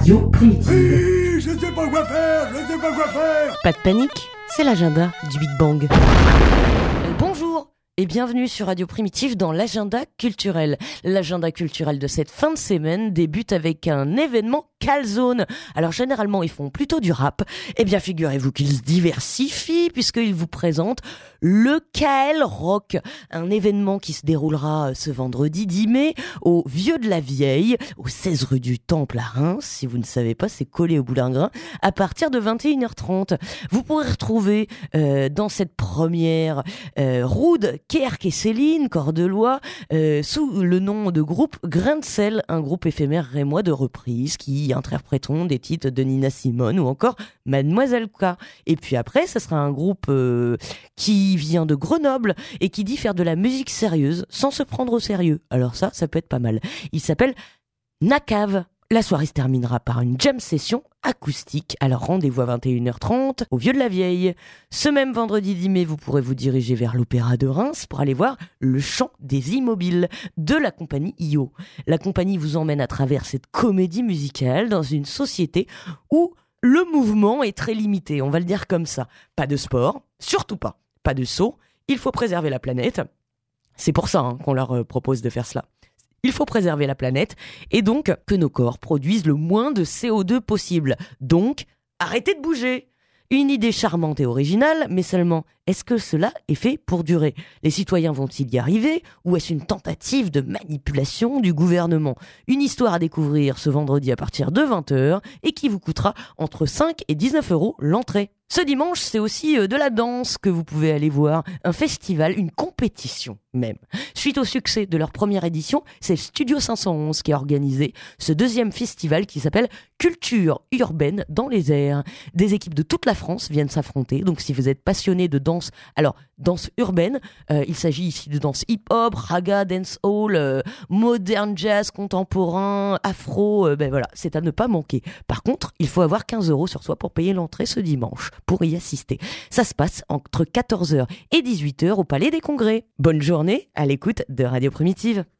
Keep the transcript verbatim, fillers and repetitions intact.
Radio Primitive. Oui, je ne sais pas quoi faire, je ne sais pas quoi faire. Pas de panique, c'est l'agenda du Big Bang. Bonjour et bienvenue sur Radio Primitive dans l'agenda culturel. L'agenda culturel de cette fin de semaine débute avec un événement calzone. Alors généralement ils font plutôt du rap. Eh bien figurez-vous qu'ils se diversifient puisqu'ils vous présentent le K L Rock, un événement qui se déroulera ce vendredi dix mai au Vieux de la Vieille, au seize rue du Temple à Reims. Si vous ne savez pas, c'est collé au Boulingrin, à partir de vingt et une heures trente. Vous pourrez retrouver euh, dans cette première euh, Rude, Kerk et Céline Cordelois euh, sous le nom de groupe Grain de Sel, un groupe éphémère rémois de reprises qui interpréteront des titres de Nina Simone ou encore Mademoiselle K. Et puis après, ce sera un groupe euh, qui vient de Grenoble et qui dit faire de la musique sérieuse sans se prendre au sérieux. Alors ça, ça peut être pas mal. Il s'appelle Nacave. La soirée se terminera par une jam session acoustique. Alors rendez-vous à vingt et une heures trente au Vieux de la Vieille. Ce même vendredi dix mai, vous pourrez vous diriger vers l'Opéra de Reims pour aller voir le chant des immobiles de la compagnie I O. La compagnie vous emmène à travers cette comédie musicale dans une société où le mouvement est très limité, on va le dire comme ça. Pas de sport, surtout pas. Pas de saut, il faut préserver la planète. C'est pour ça hein, qu'on leur propose de faire cela. Il faut préserver la planète et donc que nos corps produisent le moins de C O deux possible. Donc, arrêtez de bouger. Une idée charmante et originale, mais seulement, est-ce que cela est fait pour durer ? Les citoyens vont-ils y arriver ou est-ce une tentative de manipulation du gouvernement ? Une histoire à découvrir ce vendredi à partir de vingt heures et qui vous coûtera entre cinq et dix-neuf euros l'entrée. Ce dimanche, c'est aussi de la danse que vous pouvez aller voir, un festival, une compétition même. Suite au succès de leur première édition, c'est le Studio cinq cent onze qui a organisé ce deuxième festival qui s'appelle Culture urbaine dans les airs. Des équipes de toute la France viennent s'affronter, donc si vous êtes passionné de danse, alors danse urbaine, euh, il s'agit ici de danse hip-hop, raga, dancehall, euh, modern jazz, contemporain, afro, euh, ben voilà, c'est à ne pas manquer. Par contre, il faut avoir quinze euros sur soi pour payer l'entrée ce dimanche, pour y assister. Ça se passe entre quatorze heures et dix-huit heures au Palais des Congrès. Bonne journée à l'écoute de Radio Primitive.